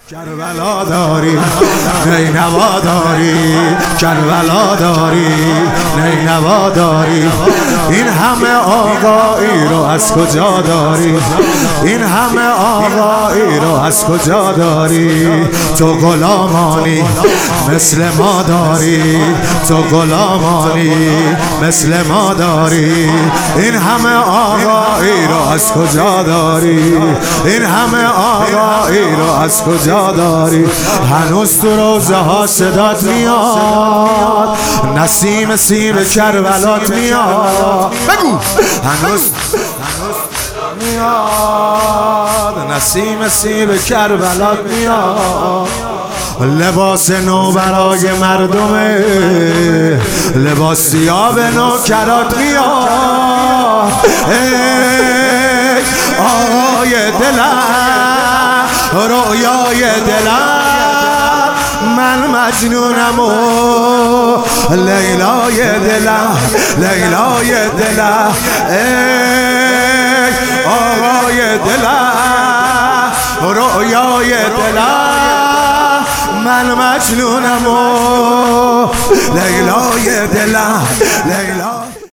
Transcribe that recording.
کربلا داری نینوا داری، کربلا داری نینوا داری. این همه آقایی رو از کجا داری؟ این همه آقایی رو از کجا داری؟ تو غلامانی مثل ما داری، تو غلامانی مثل ما داری. این همه آقایی رو از کجا داری؟ این همه آقایی رو از کجا داری؟ هنوز تو روزه ها صدات میاد، نسیم سیب کربلات میاد. بگو هنوز میاد، نسیم سیب کربلات میاد. لباس نو برای مردمه، لباس سیاه به نوکرات میاد. ای آقای دلم، رویای دلم، من مجنونم و لیلای دلم، لیلای دلم. ای آقای دلم، رویای دلم، من مجنونم و لیلای دلم، لیلا.